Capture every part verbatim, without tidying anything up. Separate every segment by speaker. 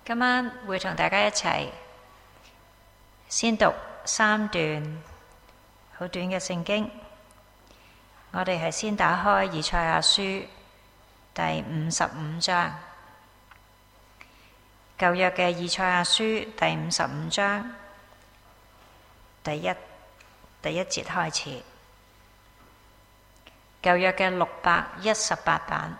Speaker 1: 今晚會同大家一齊先讀三段好短嘅聖經。我哋係先打開以賽亞書第五十五章，舊約嘅以賽亞書第五十五章第一第一節開始，舊約嘅六百一十八版。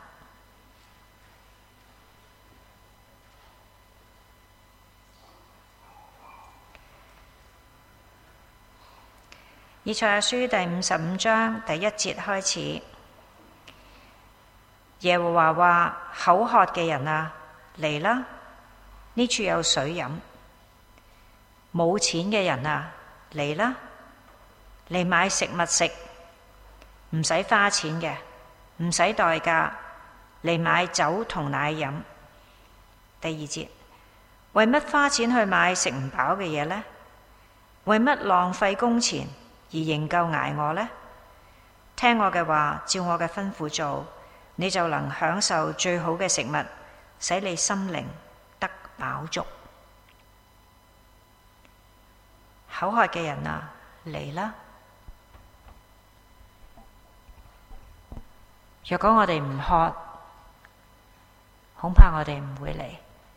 Speaker 1: 以賽亞書第五十五章第一節開始，耶和華話：口渴嘅人啊，嚟啦！呢處有水飲。冇錢嘅人啊，嚟啦！嚟買食物食，唔使花錢嘅，唔使代價，嚟買酒同奶飲。第二節，為乜花錢去買食唔飽嘅嘢呢？為乜浪費工錢而仍舊捱餓呢？聽我嘅話，照我嘅吩咐做，你就能享受最好嘅食物，使你心靈得飽足。口渴嘅人啊，嚟啦！若果我哋唔渴，恐怕我哋唔會嚟。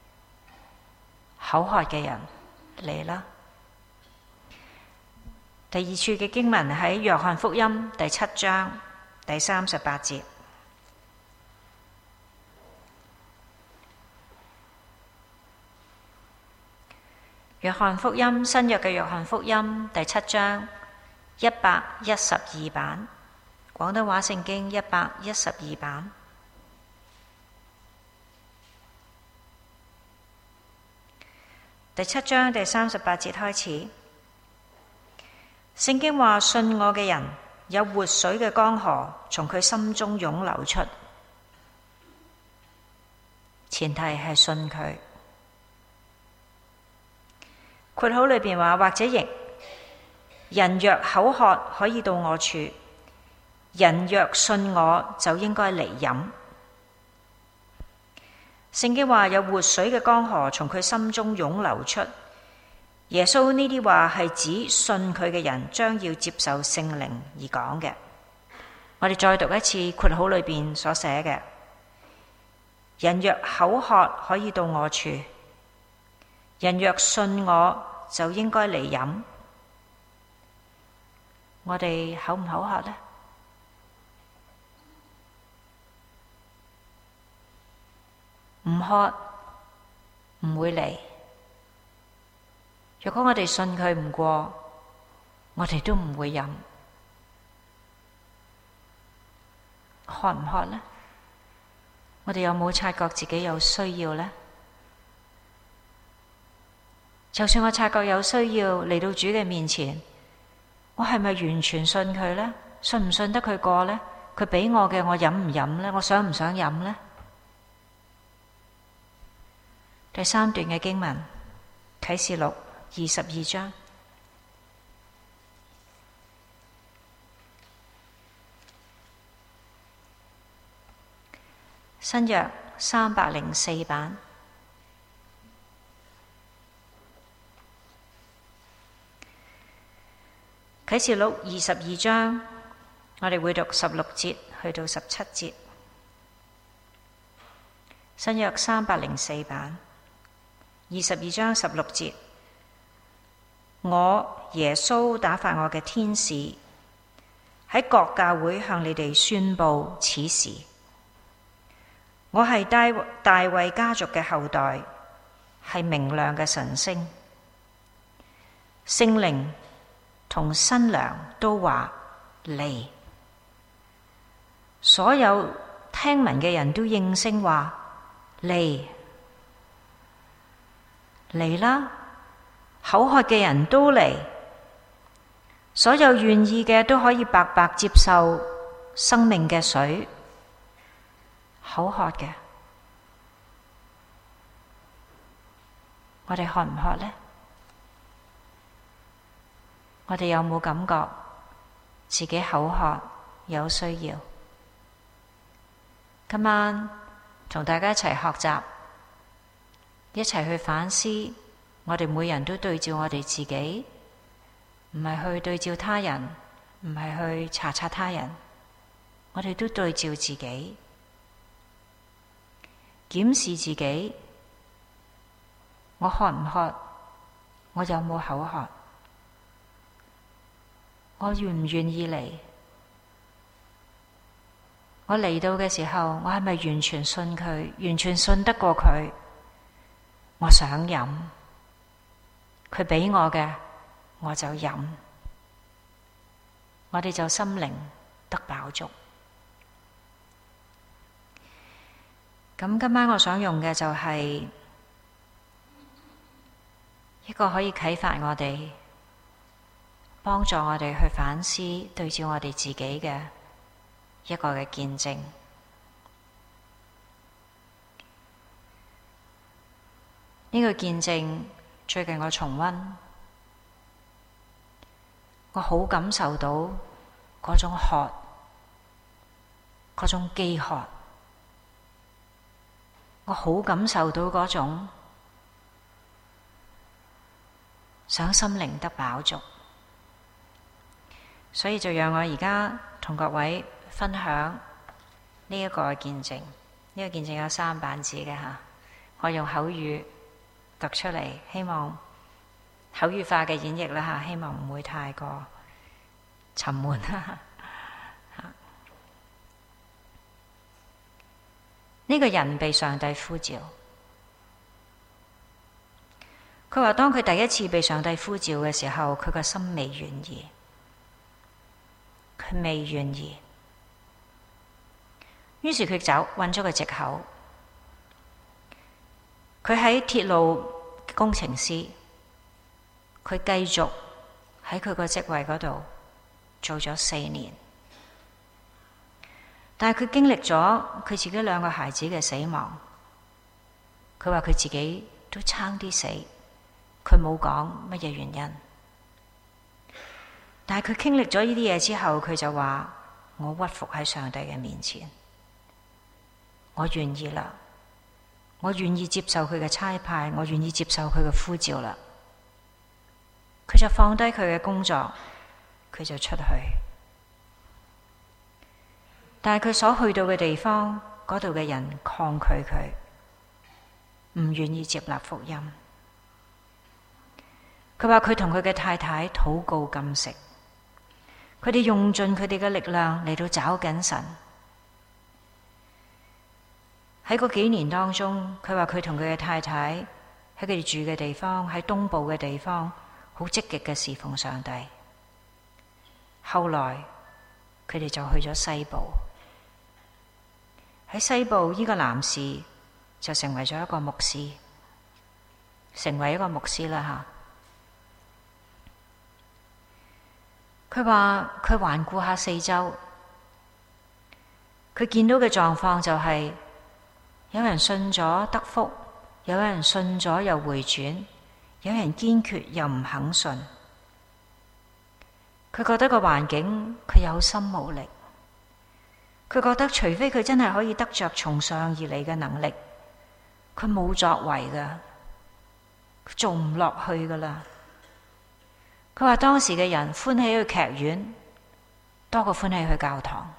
Speaker 1: 口渴嘅人，嚟啦！第二處嘅經文喺約翰福音第七章第三十八節。約翰福音，新約嘅約翰福音第七章一百一十二版，廣東話聖經一百一十二版。第七章第三十八節開始。聖經話：信我嘅人有活水嘅江河從佢心中湧流出。前提係信佢。括號裏邊話，或者譯：人若口渴，可以到我處；人若信我，就應該嚟飲。聖經話有活水嘅江河從佢心中湧流出。耶穌呢啲話係指信佢嘅人將要接受聖靈而講嘅。我哋再讀一次括號裏邊所寫嘅：人若口渴，可以到我處；人若信我，就應該嚟飲。我哋口唔口渴呢？唔渴，唔會嚟。若果我哋信佢唔過，我哋都唔會飲。渴唔渴呢？我哋有冇察覺自己有需要呢？就算我察覺有需要嚟到主嘅面前，我係咪完全信佢呢？信唔信得佢過呢？佢俾我嘅，我飲唔飲呢？我想唔想飲呢？第三段嘅經文，啟示錄二十二章，新約三百零四版。啟示錄二十二章，我哋會讀十六節去到十七節。新約三百零四版，二十二章十六節。我耶穌打發我嘅天使喺各教會向你哋宣布此事。我係大大衛家族嘅後代，係明亮嘅晨星。聖靈同新娘都話嚟，所有聽聞嘅人都應聲話嚟，嚟啦！口渴嘅人都嚟，所有願意嘅都可以白白接受生命嘅水。口渴嘅，我哋渴唔渴呢？我哋有冇感覺自己口渴有需要？今晚同大家一齊學習一齊去反思，我哋每人都對照我哋自己，唔係去對照他人，唔係去查察他人，我哋都對照自己，檢視自己，我渴唔渴？我有冇口渴？我願唔願意嚟？我嚟到嘅時候，我係咪完全信佢？完全信得過佢？我想飲，佢畀我嘅，我就飲。我哋就心靈得飽足。咁今晚我想用嘅就係一個可以啟發我哋，幫助我哋去反思，對照我哋自己嘅一個嘅見證。呢個見證最近我重溫，我好感受到嗰種渴，嗰種飢渴，我好感受到嗰種想心靈得飽足，所以就讓我而家同各位分享呢一個見證。呢個見證有三版紙嘅吓，我用口語讀出嚟，希望口語化嘅演繹啦吓，希望唔會太過沉悶啦。呢個人被上帝呼召，佢話當佢第一次被上帝呼召嘅時候，佢個心未願意，佢未願意，於是佢走揾咗個藉口。佢喺鐵路工程師，佢繼續喺佢個職位嗰度做咗四年，但係佢經歷咗佢自己兩個孩子嘅死亡，佢話佢自己都差啲死，佢冇講乜嘢原因，但係佢經歷咗呢啲嘢之後，佢就話：我屈服喺上帝嘅面前，我願意啦。我願意接受佢嘅差派，我願意接受佢嘅呼召啦。佢就放低佢嘅工作，佢就出去。但係佢所去到嘅地方，嗰度嘅人抗拒佢，唔願意接納福音。佢話佢同佢嘅太太禱告禁食，佢哋用盡佢哋嘅力量嚟到找緊神。喺嗰幾年當中，佢話佢同佢嘅太太喺佢哋住嘅地方，喺東部嘅地方，好積極嘅侍奉上帝。後來佢哋就去咗西部，喺西部呢個男士就成為咗一個牧師，成為一個牧師啦吓。佢話佢環顧下四周，佢見到嘅狀況就係、是。有人信咗得福，有人信咗又回轉，有人堅決又唔肯信。佢覺得個環境佢有心無力，佢覺得除非佢真係可以得着從上而嚟嘅能力，佢冇作為噶，佢做唔落去噶啦。佢話當時嘅人歡喜去劇院多過歡喜去教堂。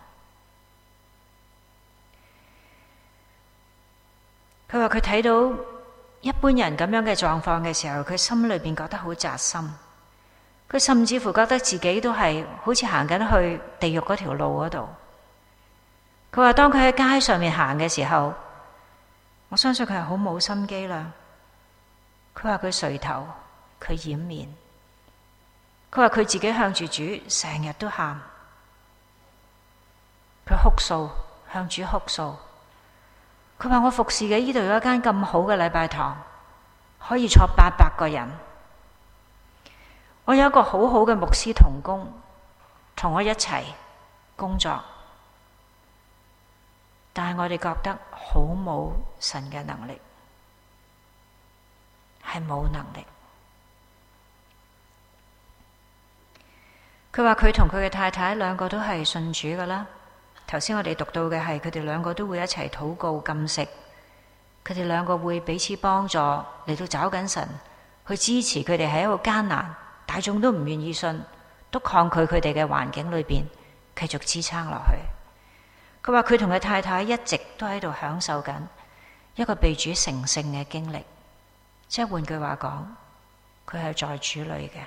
Speaker 1: 佢話佢睇到一般人咁樣嘅狀況嘅時候，佢心裏邊覺得好扎心。佢甚至乎覺得自己都係好似行緊去地獄嗰條路嗰度。佢話當佢喺街上面行嘅時候，我相信佢係好冇心機啦。佢話佢垂頭，佢掩面。佢話佢自己向住主成日都喊，佢哭訴，向主哭訴。佢話我服侍嘅呢度有一間咁好嘅禮拜堂，可以坐八百個人。我有一個好好嘅牧師同工，同我一齊工作，但係我哋覺得好冇神嘅能力，係冇能力。佢話佢同佢嘅太太兩個都係信主㗎啦。頭先我哋讀到嘅係佢哋兩個都會一齊禱告禁食， 佢哋兩個會彼此幫助嚟到找緊神，去支持佢哋喺一個艱難，大眾都唔願意信，都抗拒佢哋嘅環境裏邊，繼續支撐落去。佢話佢同佢太太一直都喺度享受緊一個被主成聖嘅經歷，即係換句話講，佢係在主裏嘅，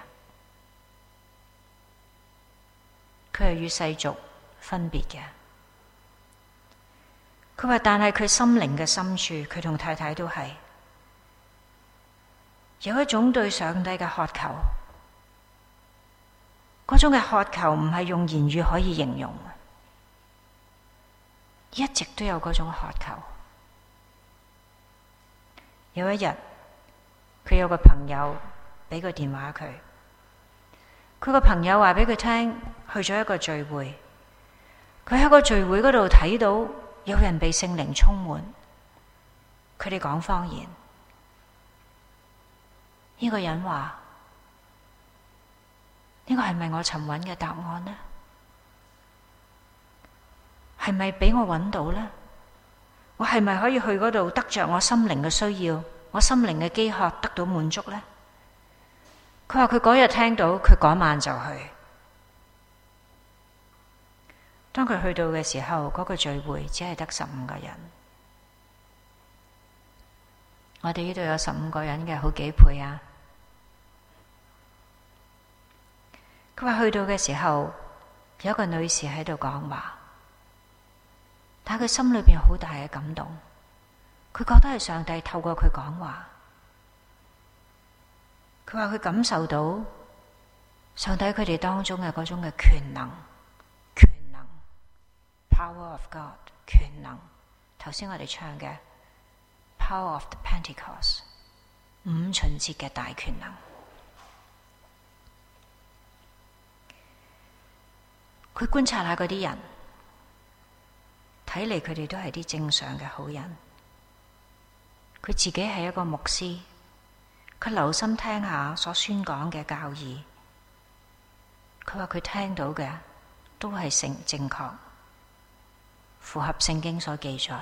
Speaker 1: 佢係與世俗分別嘅。佢話但係佢心靈嘅深處，佢同太太都係有一種對上帝嘅渴求，嗰種嘅渴求唔係用言語可以形容，一直都有嗰種渴求。有一日，佢有個朋友俾個電話佢，佢個朋友話俾佢聽，去咗一個聚會，佢喺個聚會嗰度睇到有人被聖靈充滿，佢哋講方言。呢個人話：呢個係咪我尋揾嘅答案呢？係咪俾我揾到呢？我係咪可以去嗰度得着我心靈嘅需要，我心靈嘅飢渴得到滿足呢？佢話佢嗰日聽到，佢嗰晚就去。當佢去到嘅時候，嗰個聚會只係得十五個人。我哋呢度有十五個人嘅好幾倍啊！佢話去到嘅時候，有一個女士喺度講話，但係佢心裏邊好大嘅感動，佢覺得係上帝透過佢講話。佢話佢感受到上帝佢哋當中嘅嗰種嘅權能，權能 ，Power of God， 權能。頭先我哋唱嘅 Power of the Pentecost， 五旬節嘅大權能。佢觀察下嗰啲人，睇嚟佢哋都係啲正常嘅好人。佢自己係一個牧師，佢留心聽下所宣講嘅教義。佢話佢聽到嘅都係正正確，符合聖經所記載。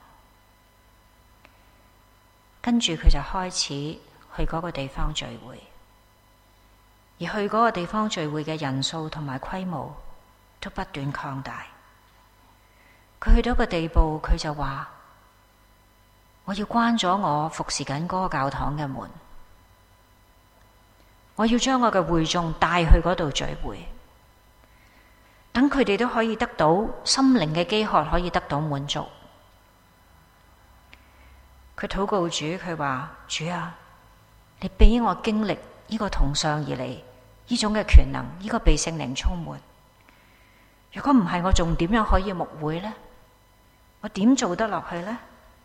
Speaker 1: 跟住佢就開始去嗰個地方聚會，而去嗰個地方聚會嘅人數同埋規模都不斷擴大。佢去到一個地步，佢就話：我要關咗我服侍緊嗰個教堂嘅門，我要將我嘅會眾帶去嗰度聚會，等佢哋都可以得到心靈嘅飢渴，可以得到滿足。佢禱告主，佢話：主啊，你俾我經歷呢個從上而嚟呢種嘅權能，呢個被聖靈充滿。如果唔係，我仲點樣可以牧會呢？我點做得落去呢？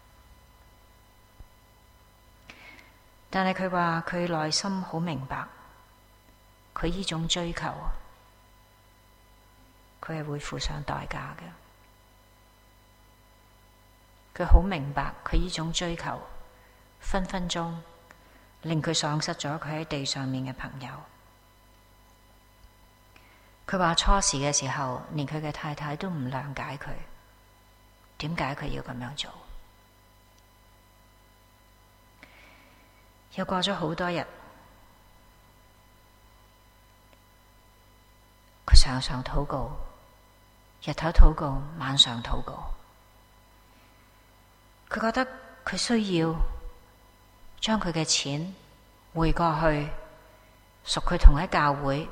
Speaker 1: 但係佢話佢內心好明白，佢呢種追求，佢係會付上代價嘅。佢好明白佢呢種追求，分分鐘令佢喪失咗佢喺地上面嘅朋友。佢話初時嘅時候，連佢嘅太太都唔諒解佢，點解佢要咁樣做？又過咗好多日，佢常常禱告，日頭禱告，晚上禱告。佢覺得佢需要將佢嘅錢匯過去，屬佢同一教會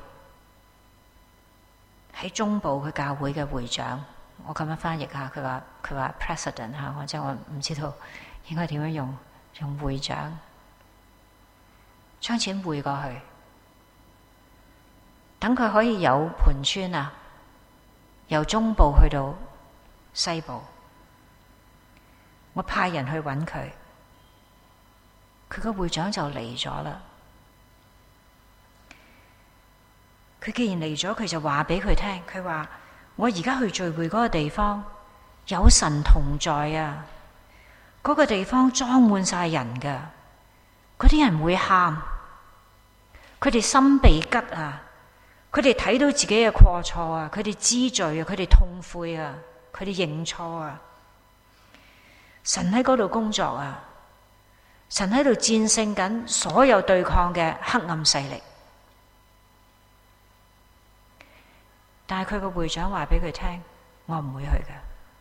Speaker 1: 喺中部佢教會嘅會長。我咁樣翻譯下，佢話佢話 president 吓，我即係我唔知道應該點樣用用會長，將錢匯過去，等佢可以有盤村啊，由中部去到西部。我派人去揾佢，佢個會長就嚟咗啦。佢既然嚟咗，佢就話俾佢聽，佢話我而家去聚會嗰個地方有神同在啊，嗰個地方裝滿晒人噶，嗰啲人會喊，佢哋心被吉啊，佢哋睇到自己嘅過錯啊，佢哋知罪啊，佢哋痛悔啊，佢哋認錯啊。神喺嗰度工作啊， 神喺度戰勝緊所有對抗嘅黑暗勢力。但係佢個會長話俾佢聽，我唔會去嘅。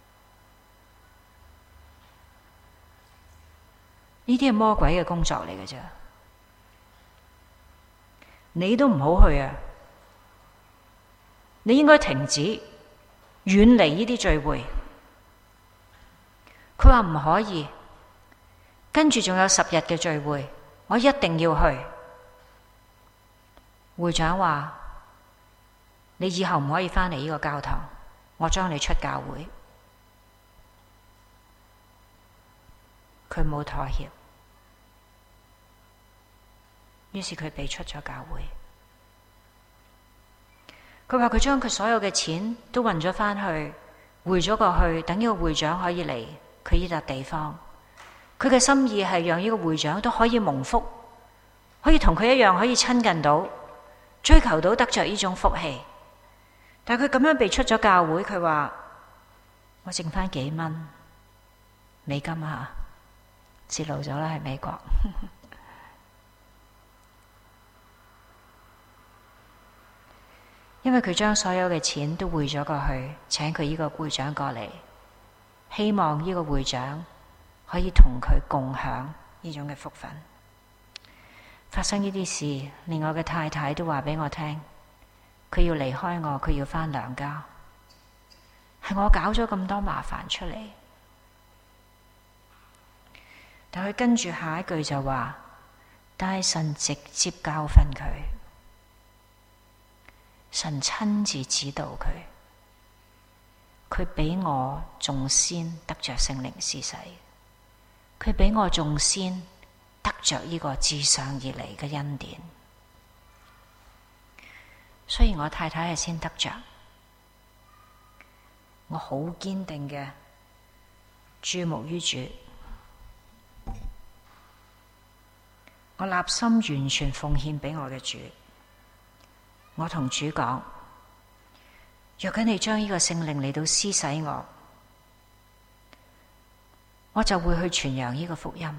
Speaker 1: 呢啲係魔鬼嘅工作嚟嘅啫，你都唔好去啊！你應該停止，遠離呢啲聚會。佢話唔可以，跟住仲有十日嘅聚會，我一定要去。會長話：你以後唔可以返嚟呢個教堂，我將你出教會。佢冇妥協，於是佢被出咗教會。佢話佢將佢所有嘅錢都運咗返去，匯咗過去，等呢個會長可以嚟佢呢笪地方。佢嘅心意係讓呢個會長都可以蒙福，可以同佢一樣可以親近到，追求到得着呢種福氣。但係佢咁樣被出咗教會，佢話我剩返幾蚊美金啊，泄露咗啦，喺美國。因為佢將所有嘅錢都匯咗過去，請佢呢個會長過嚟，希望呢個會長可以同佢共享呢種嘅福分。發生呢啲事，連我嘅太太都話俾我聽，佢要離開我，佢要返娘家，係我搞咗咁多麻煩出嚟。但佢跟住下一句就話，但係神直接教訓佢，神親自指導佢，佢比我仲先得着聖靈施洗，佢比我仲先得着呢個自上而嚟嘅恩典。雖然我太太係先得着，我好堅定嘅注目於主，我立心完全奉獻俾我嘅主。我同主講，若果你將呢個聖靈嚟到施洗我，我就會去傳揚呢個福音。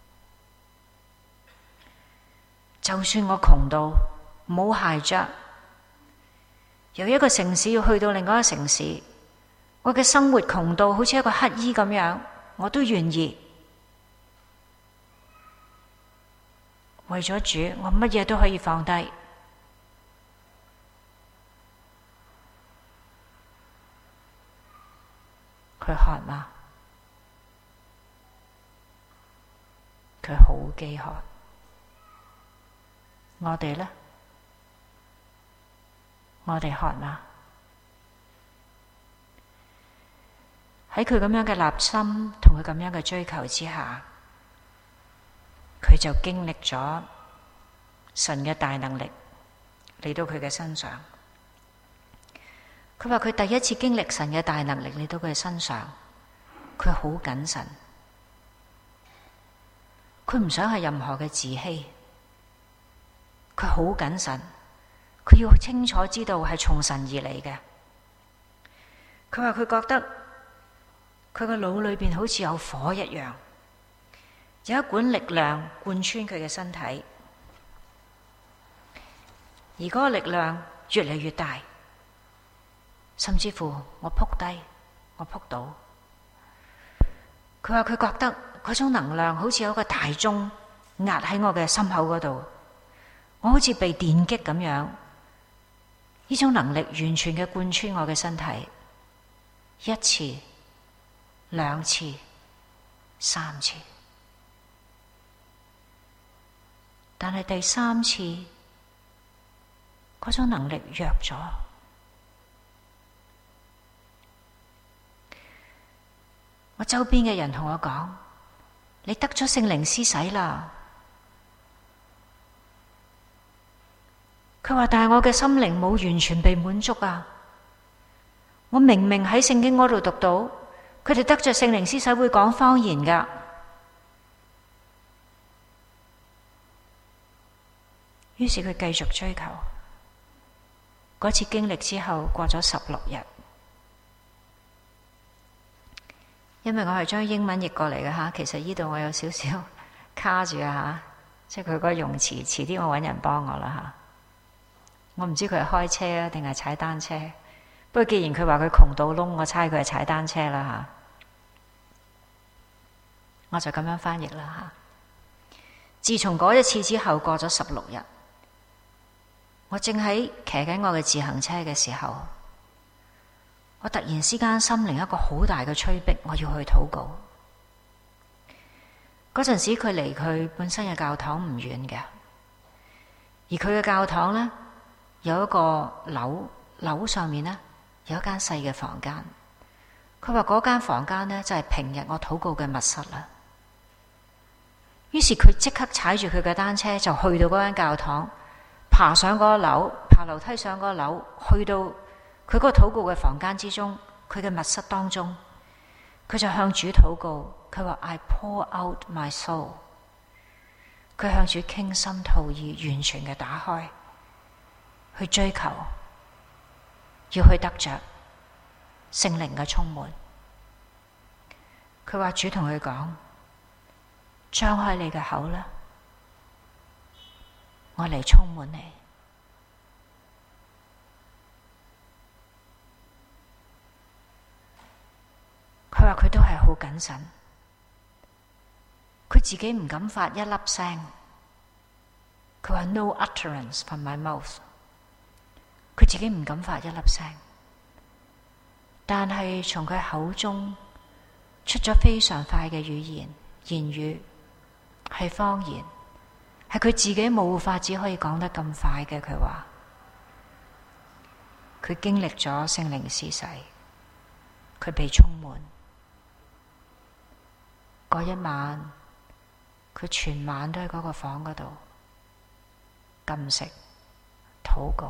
Speaker 1: 就算我窮到冇鞋着，由一個城市要去到另外一個城市，我嘅生活窮到好似一個乞衣咁樣，我都願意。為咗主，我乜嘢都可以放低。佢渴嗎？佢好飢渴。我哋呢？我哋渴嗎？喺佢咁樣嘅立心同佢咁樣嘅追求之下，佢就經歷咗神嘅大能力嚟到佢嘅身上。佢話佢第一次經歷神嘅大能力嚟到佢身上，佢好謹慎，佢唔想係任何嘅自欺，佢好謹慎，佢要清楚知道係從神而嚟嘅。佢話佢覺得佢個腦裏邊好似有火一樣，有一管力量貫穿佢嘅身體，而嗰個力量越嚟越大。甚至乎我撲低，我撲倒。佢話佢覺得嗰種能量好似有一個大鐘壓喺我嘅心口嗰度，我好似被電擊咁樣。呢種能力完全嘅貫穿我嘅身體，一次、兩次、三次，但係第三次嗰種能力弱咗。我周邊嘅人同我講，你得咗聖靈施洗啦。佢話，但係我嘅心靈冇完全被滿足啊。我明明喺聖經嗰度讀到，佢哋得着聖靈施洗會講方言噶。於是佢繼續追求。嗰次經歷之後，過咗十六日。因為我係將英文譯過嚟嘅吓，其實呢度我有少少卡住啊，即係佢嗰個用詞，遲啲我揾人幫我啦嚇。我唔知佢係開車啊定係踩單車，不過既然佢話佢窮到窿，我猜佢係踩單車啦嚇。我就咁樣翻譯啦嚇。自從嗰一次之後，過咗十六日，我正喺騎緊我嘅自行車嘅時候，我突然之間心靈一個好大嘅催逼，我要去禱告。嗰陣時佢離佢本身嘅教堂唔遠嘅，而佢嘅教堂呢，有一個樓，樓上面呢，有一間細嘅房間。佢話嗰間房間呢，就係平日我禱告嘅密室啦。於是佢即刻踩住佢嘅單車就去到嗰間教堂，爬上嗰個樓，爬樓梯上嗰個樓，去到佢嗰個禱告嘅房間之中，佢嘅密室當中，佢就向主禱告。佢話 I pour out my soul， 佢向主傾心吐意，完全嘅打開，去追求，要去得着聖靈嘅充滿。佢話主同佢講，張開你嘅口啦，我嚟充滿你。佢話佢都係好謹慎，佢自己唔敢發一粒聲。佢話 no utterance from my mouth， 佢自己唔敢發一粒聲，但係從佢口中出咗非常快嘅語言言語，係方言，係佢自己冇法子可以講得咁快嘅。佢話佢經歷咗聖靈施洗，佢被充滿。嗰一晚，佢全晚都喺嗰個房嗰度禁食禱告。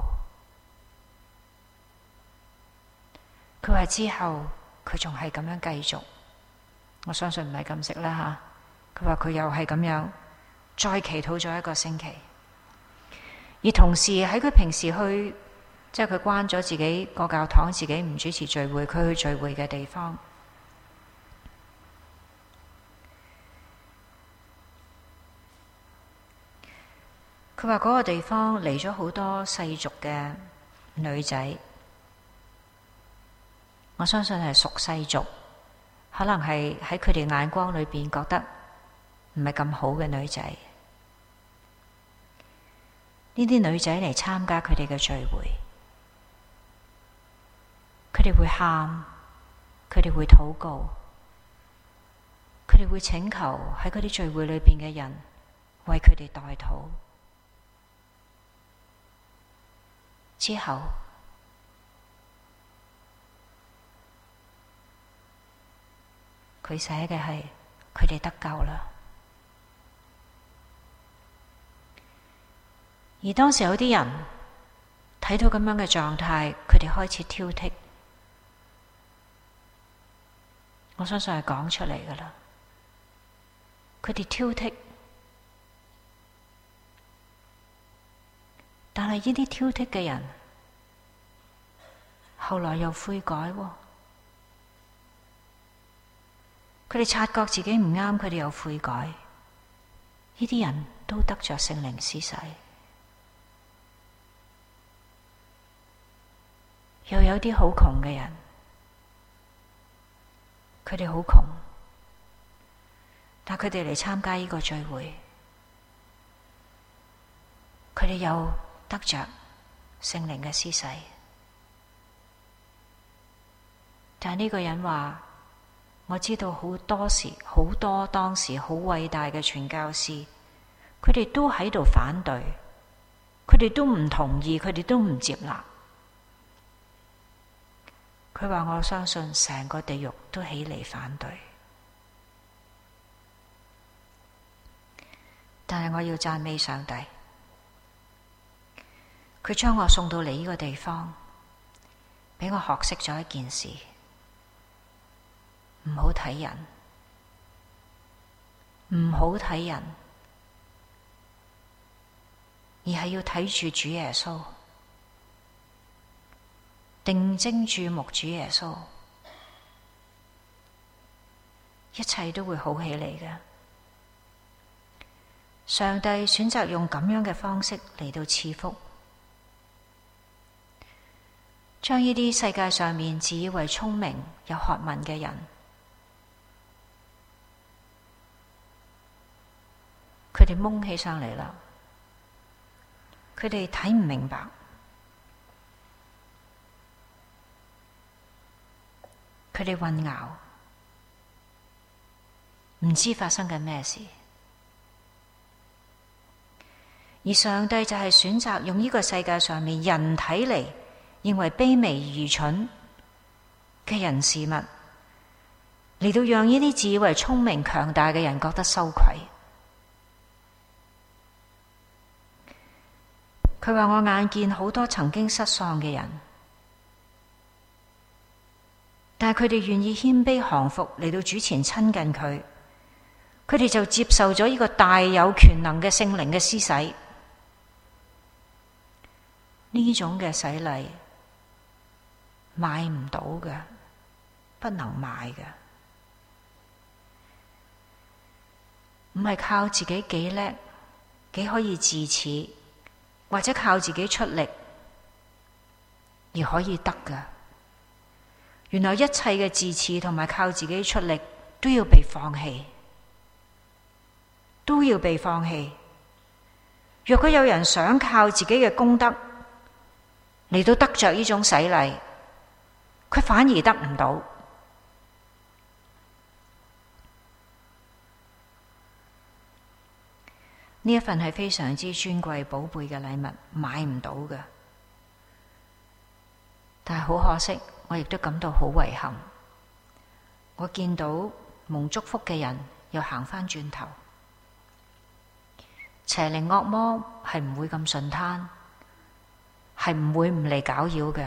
Speaker 1: 佢話之後佢仲係咁樣繼續，我相信唔係禁食啦吓。佢話佢又係咁樣再祈禱咗一個星期，而同時喺佢平時去，即係佢關咗自己個教堂，自己唔主持聚會，佢去聚會嘅地方。佢話嗰個地方嚟咗好多世俗嘅女仔，我相信係屬世俗，可能係喺佢哋眼光裏邊覺得唔係咁好嘅女仔。呢啲女仔嚟參加佢哋嘅聚會，佢哋會喊，佢哋會禱告，佢哋會請求喺嗰啲聚會裏邊嘅人為佢哋代禱。之後，佢寫嘅係佢哋得救啦。而當時有啲人睇到咁樣嘅狀態，佢哋開始挑剔。我相信係講出嚟噶啦。佢哋挑剔，但係呢啲挑剔嘅人，後來又悔改喎。佢哋察覺自己唔啱，佢哋又悔改。呢啲人都得着聖靈施洗。又有啲好窮嘅人，佢哋好窮，但佢哋嚟參加呢個聚會，佢哋又得着聖靈嘅施洗。但係呢個人話，我知道好多時，好多當時好偉大嘅傳教士，佢哋都喺度反對，佢哋都唔同意，佢哋都唔接納。佢話我相信成個地獄都起嚟反對，但係我要讚美上帝，佢將我送到嚟呢個地方，俾我學識咗一件事，唔好睇人，唔好睇人，而係要睇住主耶穌，定睛注目主耶穌，一切都會好起嚟嘅。 上帝選擇用咁樣嘅方式嚟到賜福，將呢啲世界上面自以為聰明有學問嘅人，佢哋蒙起上嚟啦，佢哋睇唔明白，佢哋混淆，唔知發生緊咩事。而上帝就係選擇用呢個世界上面人睇嚟認為卑微愚蠢嘅人事物，嚟到讓呢啲自以為聰明強大嘅人覺得羞愧。佢話：我眼見好多曾經失喪嘅人，但係佢哋願意謙卑降服嚟到主前親近佢，佢哋就接受咗呢個大有權能嘅聖靈嘅施洗。呢種嘅洗禮買唔到嘅，不能買嘅，唔係靠自己幾叻，幾可以自恃，或者靠自己出力而可以得嘅。原來一切嘅自恃同埋靠自己出力都要被放棄，都要被放棄。若果有人想靠自己嘅功德嚟到得着呢種洗禮，佢反而得唔到。呢一份係非常之尊貴寶貝嘅禮物，買唔到嘅。但係好可惜，我亦都感到好遺憾。我見到蒙祝福嘅人又行返轉頭，邪靈惡魔係唔會咁順攤，係唔會唔嚟攪擾嘅。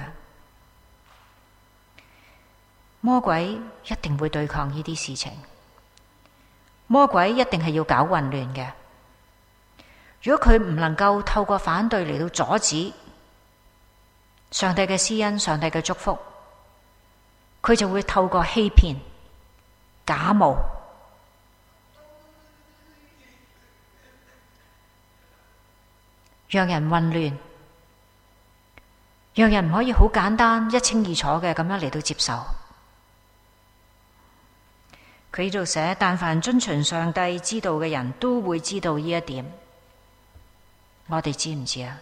Speaker 1: 魔鬼一定會對抗呢啲事情，魔鬼一定係要搞混亂嘅。如果佢唔能夠透過反對嚟到阻止上帝嘅施恩、上帝嘅祝福，佢就會透過欺騙、假冒，讓人混亂，讓人唔可以好簡單、一清二楚嘅咁樣嚟到接受。佢呢度寫：但凡遵循上帝之道嘅人都會知道呢一點。我哋知唔知啊？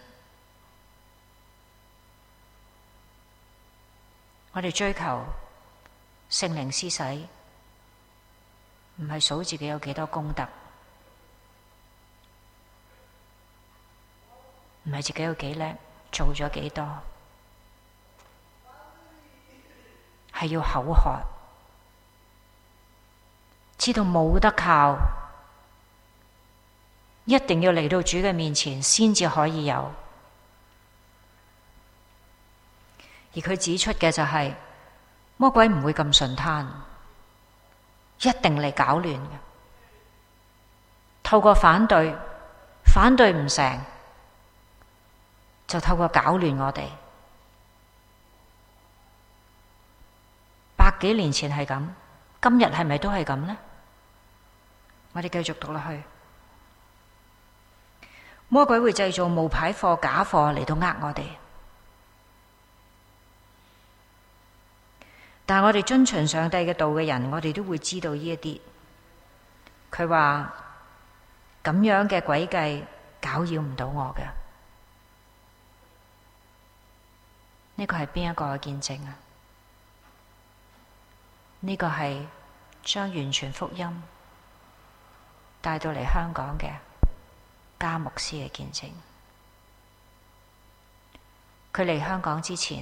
Speaker 1: 我哋追求聖靈施洗，唔係數自己有幾多功德，唔係自己有幾叻，做咗幾多，係要口渴，知道冇得靠，一定要嚟到主嘅面前先至可以有。而佢指出嘅就係、是、魔鬼唔會咁順攤，一定嚟搞亂嘅。透過反對，反對唔成，就透過搞亂我哋。百幾年前係咁，今日係咪都係咁呢？我哋繼續讀落去。魔鬼會製造冒牌貨、假貨嚟到呃我哋。但係我哋遵循上帝嘅道嘅人，我哋都會知道呢一啲。佢話咁樣嘅詭計攪擾唔到我嘅。呢個係邊一個嘅見證啊？呢個係將完全福音帶到嚟香港嘅加牧師嘅見證。佢嚟香港之前，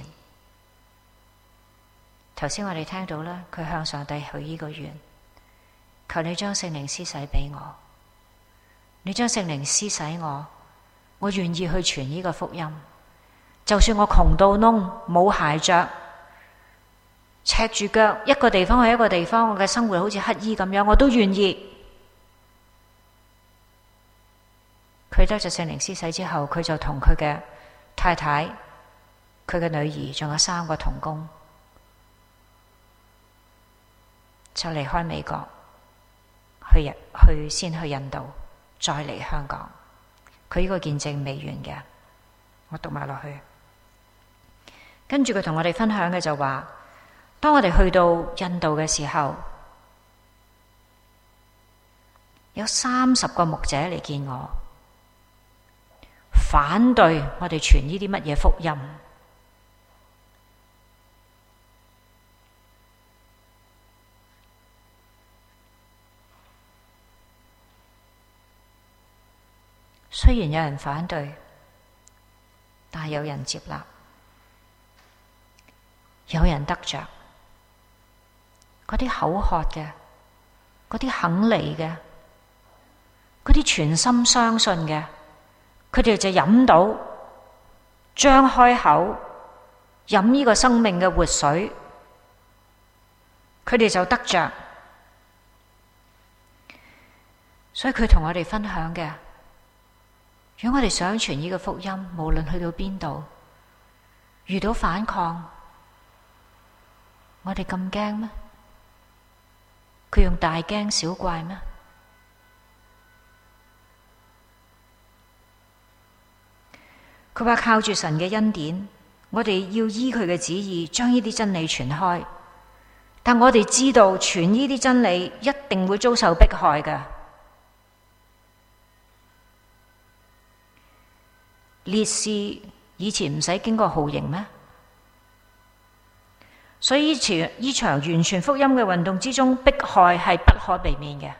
Speaker 1: 頭先我哋聽到啦，佢向上帝許呢個願，求你將聖靈施洗俾我，你將聖靈施洗我，我願意去傳呢個福音，就算我窮到窿，冇鞋着，赤住腳，一個地方去一個地方，我嘅生活好似乞衣咁樣，我都願意。佢得咗聖靈施洗之後，佢就同佢嘅太太、佢嘅女兒，仲有三個同工，就離開美國，去去先去印度再嚟香港。佢呢個見證未完嘅，我讀埋落去。跟住佢同我哋分享嘅就話，當我哋去到印度嘅時候，有三十個牧者嚟見我，反對我哋傳呢啲乜嘢福音。雖然有人反對，但係有人接納，有人得着。嗰啲口渴嘅，嗰啲肯嚟嘅，嗰啲全心相信嘅，佢哋就飲到，張開口飲呢個生命嘅活水，佢哋就得着。所以佢同我哋分享嘅，如果我哋想傳呢個福音，無論去到邊度，遇到反抗，我哋咁驚咩？佢用大驚小怪咩？佢話靠住神嘅恩典，我哋要依佢嘅旨意，將呢啲真理傳開。但我哋知道傳呢啲真理一定會遭受迫害嘅。烈士以前唔使經過酷刑咩？所以呢場呢場完全福音嘅運動之中，迫害係不可避免嘅。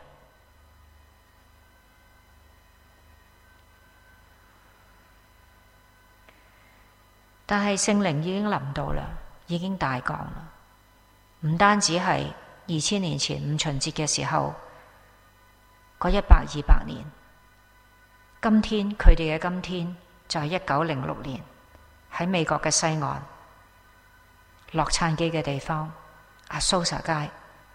Speaker 1: 但係聖靈已經臨到啦，已經大降啦。唔單止係二千年前五旬節嘅時候，嗰一百二百年，今天佢哋嘅今天就係一九零六年喺美國嘅西岸洛杉磯嘅地方阿蘇薩街。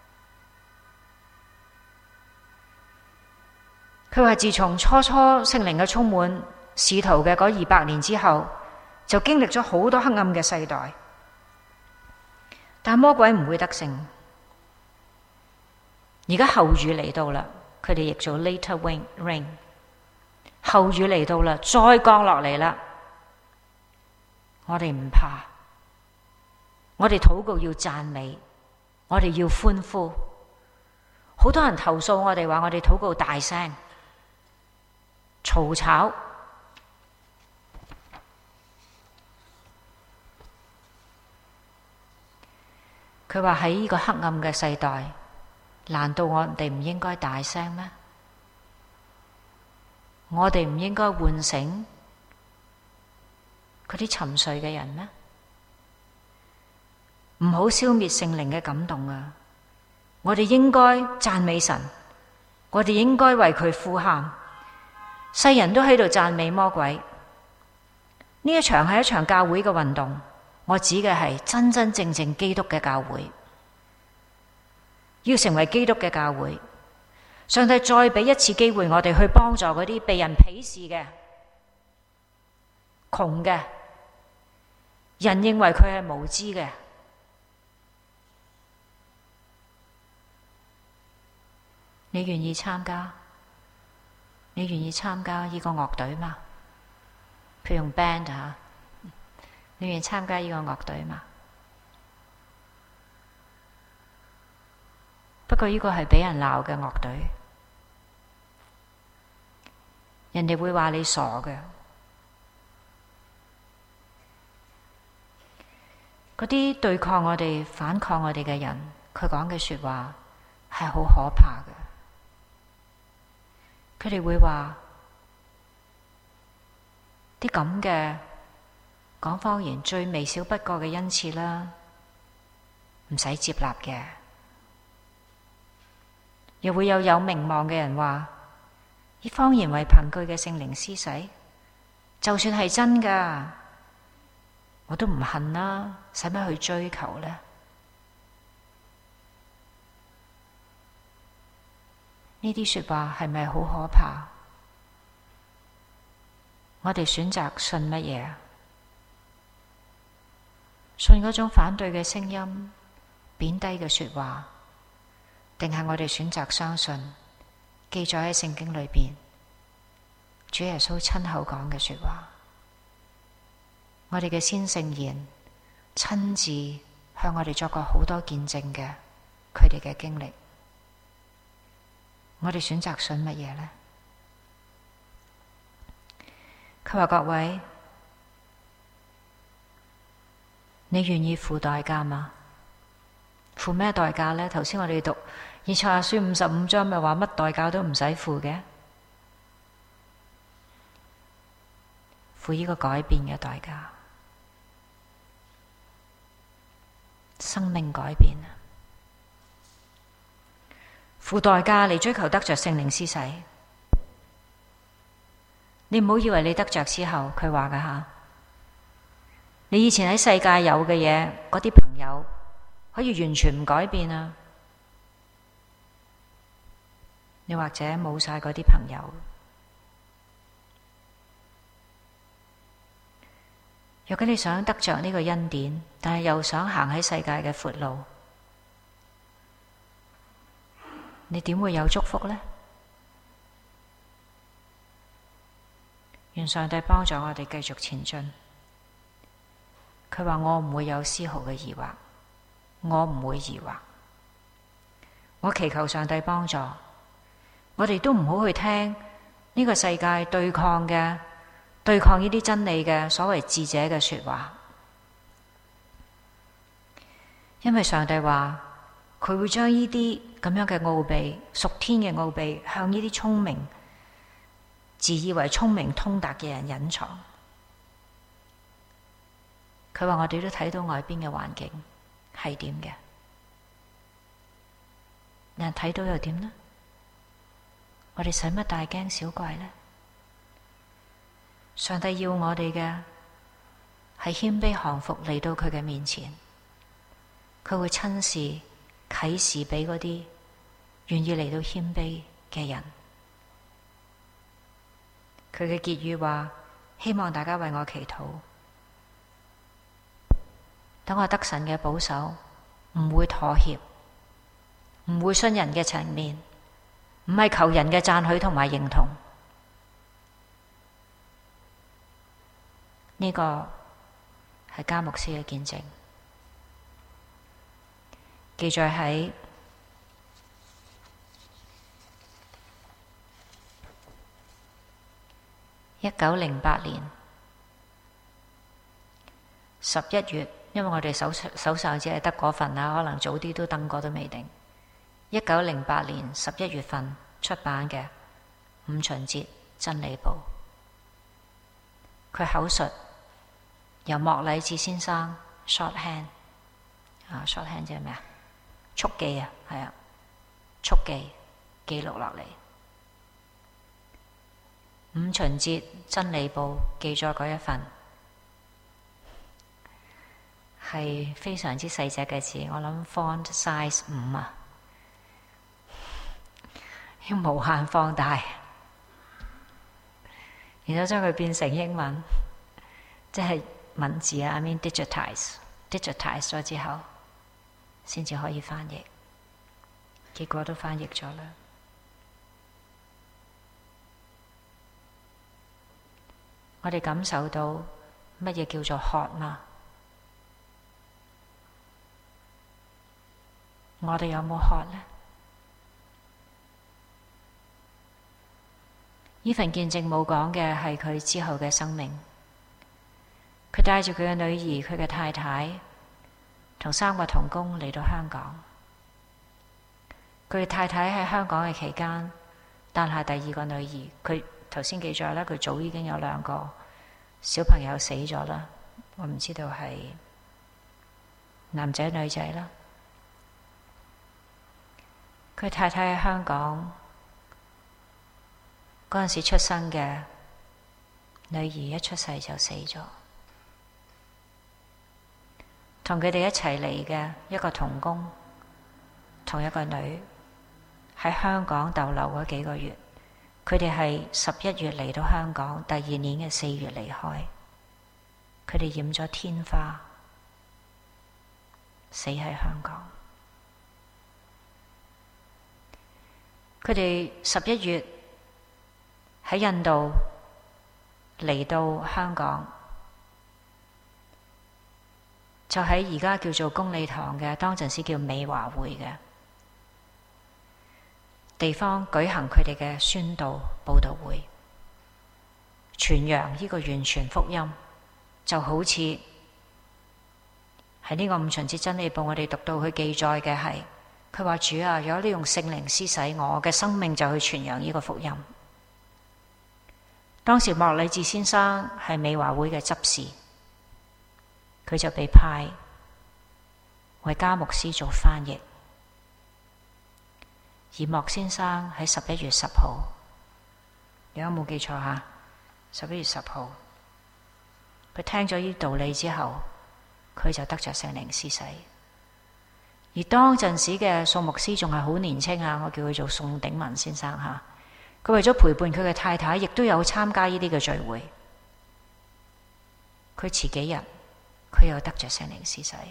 Speaker 1: 佢話自從初初聖靈嘅充滿使徒嘅嗰二百年之後，就經歷咗好多黑暗嘅世代，但魔鬼唔會得勝。而家後雨嚟到啦，佢哋譯做 later rain，後雨嚟到啦，再降落嚟啦。我哋唔怕，我哋禱告要讚美，我哋要歡呼。好多人投訴我哋話我哋禱告大聲、嘈吵。佢話喺呢個黑暗嘅世代，難道我哋唔應該大聲咩？我哋唔應該喚醒嗰啲沉睡嘅人咩？唔好消滅聖靈嘅感動啊！我哋應該讚美神，我哋應該為佢呼喊。世人都喺度讚美魔鬼。呢一場係一場教會嘅運動，我指嘅係真真正正基督嘅教會。要成為基督嘅教會，上帝再俾一次機會我哋去幫助嗰啲被人鄙視嘅、窮嘅、人認為佢係無知嘅。你願意參加？你願意參加呢個樂隊嗎？譬如用 band 吓，你願意參加呢個樂隊嗎？不過呢個係俾人鬧嘅樂隊，人哋會話你傻嘅。嗰啲對抗我哋、反抗我哋嘅人，佢講嘅說話係好可怕嘅。佢哋會話啲咁嘅講方言最微小不過嘅恩賜啦，唔使接納嘅。又會有有名望嘅人話，以方言為憑據嘅聖靈施洗，就算係真噶，我都唔恨啦，使乜去追求呢？呢啲說話係咪好可怕？我哋選擇信乜嘢？信嗰種反對嘅聲音、貶低嘅說話，定係我哋選擇相信記載喺聖經裏邊主耶穌親口講嘅說話，我哋嘅先聖賢親自向我哋作過好多見證嘅佢哋嘅經歷，我哋選擇信乜嘢呢？佢話：各位，你願意付代價嗎？付咩代價呢？頭先我哋讀以賽亞書五十五章咪話乜代價都唔使付嘅，付呢個改變嘅代價，生命改變啊！付代價嚟追求得着聖靈施洗。你唔好以為你得着之後，佢話㗎吓，你以前喺世界有嘅嘢，嗰啲朋友可以完全唔改變啊！你或者冇晒嗰啲朋友，若果你想得着呢個恩典，但係又想行喺世界嘅闊路，你點會有祝福呢？願上帝幫助我哋繼續前進。佢話：我唔會有絲毫嘅疑惑，我唔會疑惑。我祈求上帝幫助我哋，都唔好去聽呢個世界對抗嘅、對抗呢啲真理嘅所謂智者嘅說話，因為上帝話佢會將呢啲咁樣嘅奧秘、屬天嘅奧秘，向呢啲聰明、自以為聰明通達嘅人隱藏。佢話我哋都睇到外邊嘅環境係點嘅，人睇到又點呢？我哋使乜大驚小怪呢？上帝要我哋嘅係謙卑降服嚟到佢嘅面前，佢會親自啟示俾嗰啲願意嚟到謙卑嘅人。佢嘅結語話：希望大家為我祈禱，等我得神嘅保守，唔會妥協，唔會徇人嘅情面，唔係求人嘅讚許同埋認同。呢、這個係加牧師嘅見證，記載喺一九零八年十一月，因為我哋手手上只係得嗰份啦，可能早啲都登過都未定。一九零八年十一月份出版嘅《五旬節真理報》，佢口述由莫禮智先生 shorthand 啊 shorthand 即係咩啊？速記啊，係啊，速記記錄落嚟。五旬節真理報記載嗰一份係非常之細隻嘅字，我諗 font size 五啊，要無限放大，然後將佢變成英文，即係文字啊 I mean digitize digitize 咗之後先至可以翻譯，結果都翻譯咗啦。我哋感受到乜嘢叫做渴嗎？我哋有冇渴呢？呢份見證冇講嘅係佢之後嘅生命。佢帶住佢嘅女兒、佢嘅太太同三個同工嚟到香港。佢太太喺香港嘅期間誕下第二個女兒。佢頭先記載啦，佢早已經有兩個小朋友死咗啦，我唔知道係男仔女仔啦。佢太太喺香港嗰陣時出生嘅女兒一出世就死咗，同佢哋一齊嚟嘅一個同工同一個女喺香港逗留嗰幾個月。佢哋係十一月嚟到香港，第二年嘅四月離開。佢哋染咗天花，死喺香港。佢哋十一月喺印度嚟到香港，就喺而家叫做公理堂嘅，當陣時叫美華會嘅地方舉行佢哋嘅宣道佈道會，傳揚呢個完全福音。就好似喺呢個五旬節真理報，我哋讀到佢記載嘅係，佢話主啊，如果你用聖靈施洗我，我嘅生命就去傳揚呢個福音。當時莫禮治先生係美華會嘅執事，佢就被派為加牧師做翻譯。而莫先生喺十一月十號，有冇記錯吓？十一月十號，佢聽咗呢道理之後，佢就得着聖靈施洗。而當陣時嘅宋牧師仲係好年輕啊，我叫佢做宋鼎文先生吓。佢為咗陪伴佢嘅太太，亦都有參加呢啲嘅聚會。佢遲幾日，佢又得着聖靈施洗。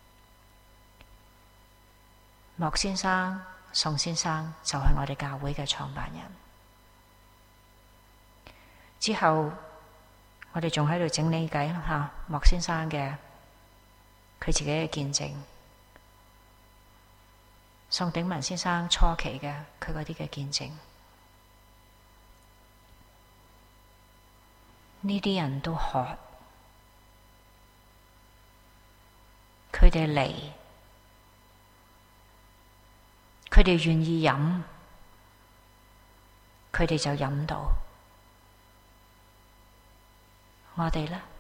Speaker 1: 莫先生、宋先生就係我哋教會嘅創辦人。之後我哋仲喺度整理緊吓莫先生嘅佢自己嘅見證，宋鼎文先生初期嘅佢嗰啲嘅見證。呢啲人都渴，佢哋嚟，佢哋願意飲，佢哋就飲到。我哋呢？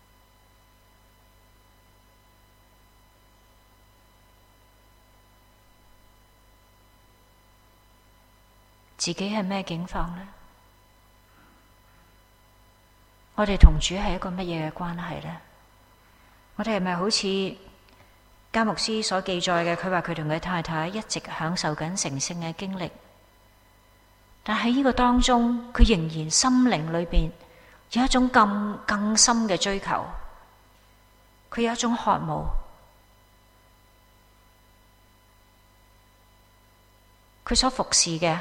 Speaker 1: 自己係咩境況呢？我哋同主係一個乜嘢嘅關係呢？我哋係咪好似加牧師所記載嘅？佢話佢同佢太太一直享受緊成聖嘅經歷，但喺呢個當中，佢仍然心靈裏邊有一種更更深嘅追求，佢有一種渴慕，佢所服侍嘅。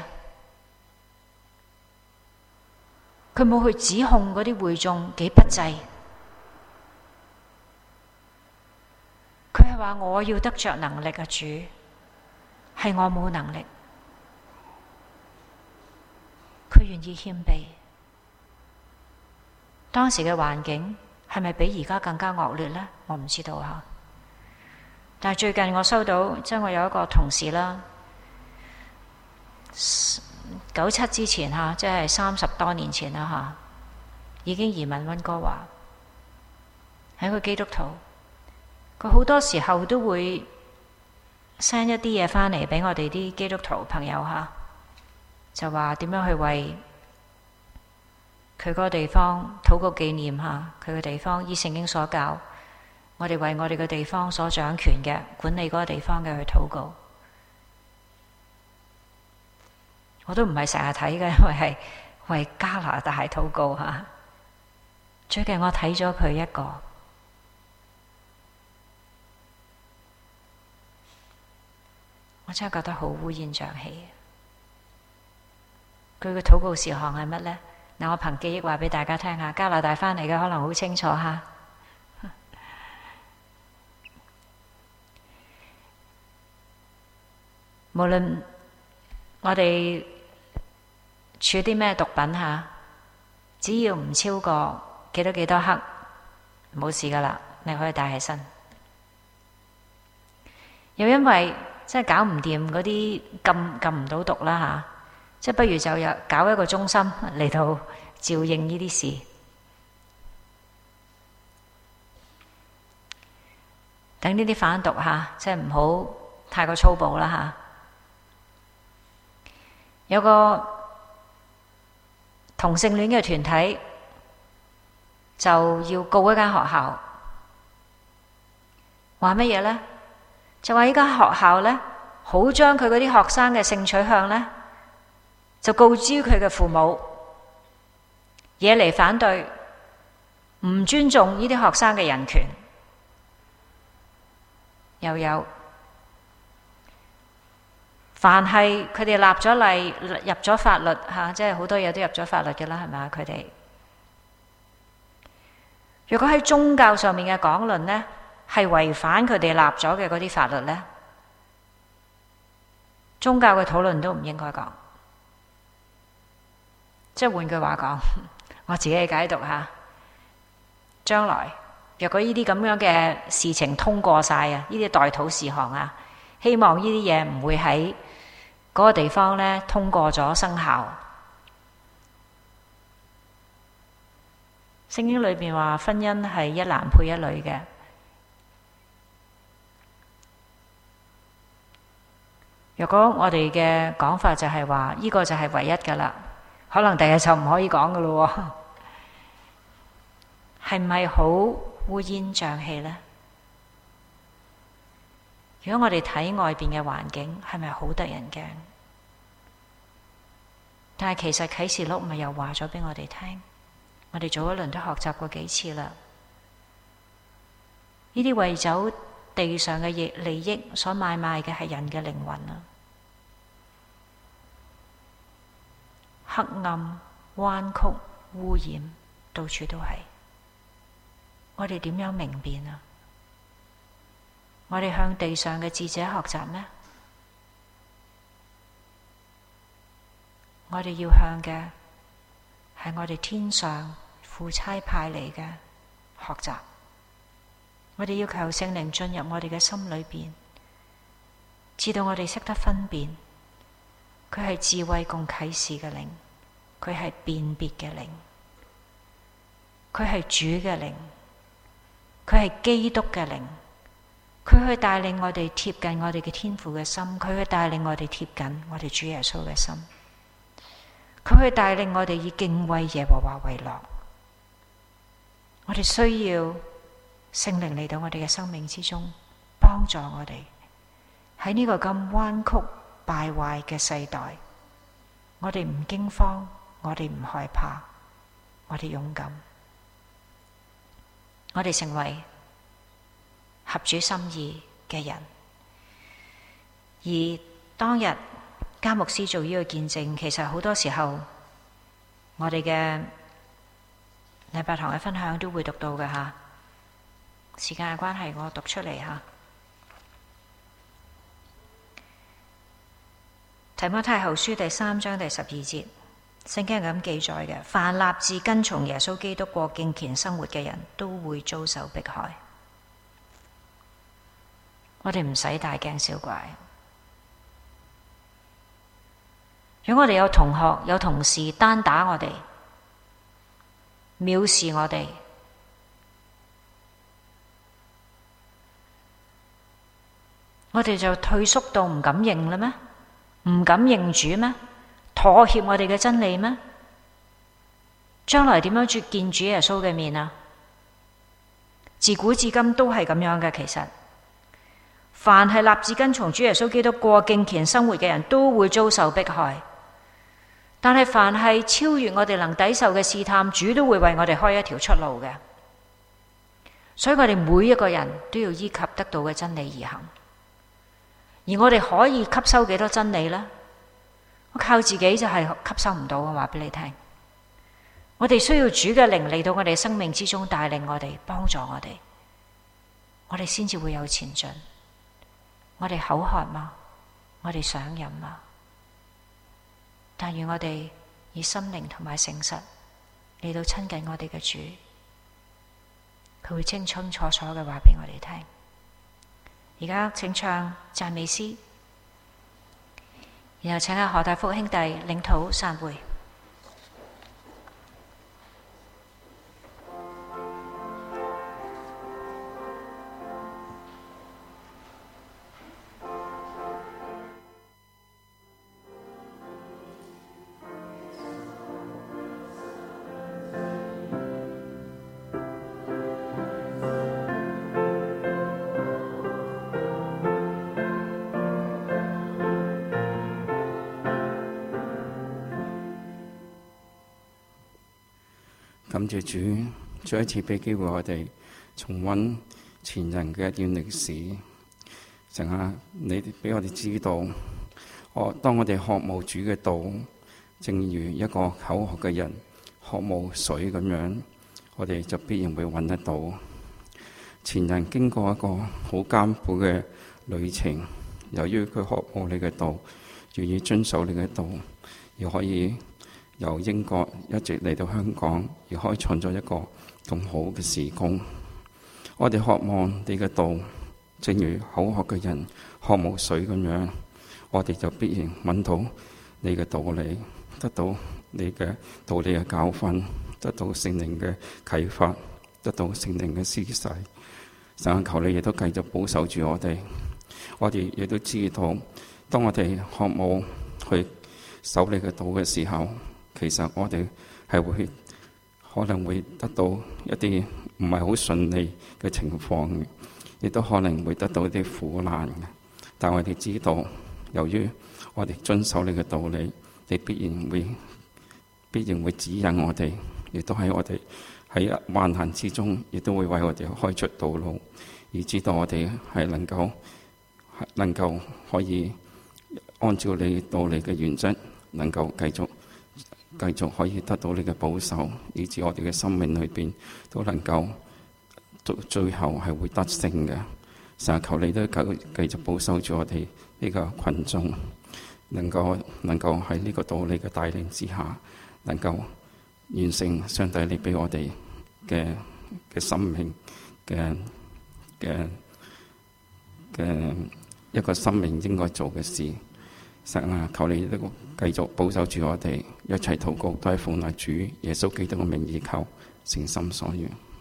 Speaker 1: 佢冇去指控嗰啲會眾幾不濟，佢係話我要得着能力嘅主，係我冇能力。佢願意謙卑。當時嘅環境係咪比而家更加惡劣呢？我唔知道吓。但係最近我收到，即係我有一個同事啦。九七之前吓，即係三十多年前啦吓，已經移民溫哥華，係一個基督徒。佢好多時候都會 send 一啲嘢翻嚟俾我哋啲基督徒朋友吓，就話點樣去為佢嗰個地方禱告紀念吓，佢嘅地方依聖經所教，我哋為我哋嘅地方所掌權嘅管理嗰個地方嘅去禱告。我都唔係成日睇嘅，因為係為加拿大禱告吓。最近我睇咗佢一個，我真係覺得好烏煙瘴氣。佢嘅禱告事項係乜呢？嗱，我憑記憶話俾大家聽下，加拿大翻嚟嘅可能好清楚吓。無論我哋處啲咩毒品吓，只要唔超過幾多幾多克，冇事噶啦，你可以帶起身。又因為即係搞唔掂嗰啲禁禁唔到毒啦吓，即係不如就有搞一個中心嚟到照應呢啲事。等呢啲販毒吓，即係唔好太過粗暴啦吓。有個同性戀嘅團體就要告一間學校，話乜嘢呢？就話呢間學校呢，好將佢嗰啲學生嘅性取向呢，就告知佢嘅父母，惹嚟反對，唔尊重呢啲學生嘅人權。又有凡係佢哋立咗例、入咗法律吓，即係好多嘢都入咗法律嘅啦，係咪啊？佢哋如果喺宗教上面嘅講論呢，係違反佢哋立咗嘅嗰啲法律呢，宗教嘅討論都唔應該講。即係換句話講，我自己嘅解讀吓，將來若果呢啲咁樣嘅事情通過晒啊，呢啲代禱事項啊，希望呢啲嘢唔會喺嗰個地方呢通過咗生效。聖經裏邊話婚姻係一男配一女嘅，若果我哋嘅講法就係話呢個就係唯一噶啦，可能第日就唔可以講噶咯，係唔係好烏煙瘴氣呢？如果我哋睇外邊嘅環境，係咪好得人驚？但係其實啟示錄咪又話咗俾我哋聽，我哋早一輪都學習過幾次啦。呢啲為走地上嘅利益所買賣嘅係人嘅靈魂啊！黑暗、彎曲、污染，到處都係。我哋點樣明辨啊？我哋向地上嘅智者學習咩？我哋要向嘅係我哋天上父差派嚟嘅學習。我哋要求聖靈進入我哋嘅心裏邊，知道我哋識得分辨，佢係智慧共啟示嘅靈，佢係辨別嘅靈，佢係主嘅靈，佢係基督嘅靈，佢去帶領我哋貼近我哋嘅天父嘅心，佢去帶領我哋貼近我哋主耶穌嘅心，佢去帶領我哋以敬畏耶和華為樂。我哋需要聖靈嚟到我哋嘅生命之中，幫助我哋喺呢個咁彎曲敗壞嘅世代，我哋唔驚慌，我哋唔害怕，我哋勇敢，我哋成為合主心意嘅人。而當日嘉牧師做呢個見證，其實好多時候我哋嘅禮拜堂嘅分享都會讀到嘅吓。時間嘅關係，我讀出嚟吓。提摩太後書第三章第十二節，聖經係咁記載嘅：凡立志跟從耶穌基督過敬虔生活嘅人都會遭受迫害。我哋唔使大驚小怪。如果我哋有同學有同事單打我哋，藐視我哋，我哋就退縮到唔敢認啦咩？唔敢認主咩？妥協我哋嘅真理咩？將來點樣接見主耶穌嘅面啊？自古至今都係咁樣嘅。其實凡係立志跟從主耶穌基督過敬虔生活嘅人都會遭受迫害，但係凡係超越我哋能抵受嘅試探，主都會為我哋開一條出路嘅。所以我哋每一個人都要依靠得到嘅真理而行。而我哋可以吸收幾多真理呢？我靠自己就係吸收唔到，我話俾你聽。我哋需要主嘅靈嚟到我哋生命之中，帶領我哋，幫助我哋，我哋先至會有前進。我哋口渴嗎？我哋想飲嗎？但願我哋以心靈同埋誠實嚟到親近我哋嘅主，佢會清清楚楚嘅話俾我哋聽。而家請唱讚美詩，然後請阿何大福兄弟領禱散會。
Speaker 2: 感謝主，再一次俾機會我哋重溫前人嘅一段歷史。神啊，你俾我哋知道，我當我哋渴慕主嘅道，正如一個口渴嘅人渴慕水咁樣， 我哋就必然會揾得到。前人經過一個好艱苦嘅旅程，由於佢學慕你嘅道，願意遵守你嘅道，而可以由英國一直嚟到香港，而開創咗一個咁好嘅事工。我哋渴望你嘅道，正如口渴嘅人渴慕水咁樣，我哋就必然揾到你嘅道理，得到你嘅道理嘅教訓，得到聖靈嘅啟發，得到聖靈嘅施洗。神，求你亦都繼續保守住我哋。我哋亦都知道，當我哋渴慕去守你嘅道嘅時候，其實我哋係會可能會得到一啲唔係好順利嘅情況，亦都可能會得到一啲苦難嘅。但我哋知道，由於我哋遵守你嘅道理，你必然會必然會指引我哋，亦都喺我哋喺患難之中，亦都會為我哋開出道路，而知道我哋係能夠能夠可以按照你道理嘅原則，能夠繼續繼續可以得到你嘅保守，以致我哋嘅生命裏邊都能夠最最後係會得勝嘅。神，求你都繼繼續保守住我哋呢個群眾，能夠能夠喺呢個道理嘅帶領之下，能夠完成上帝你俾我哋嘅嘅生命嘅嘅嘅一個生命應該做嘅事。神啊，求你都繼續保守住我哋，一齊禱告都係奉賴主耶穌基督嘅名義求，誠心所願。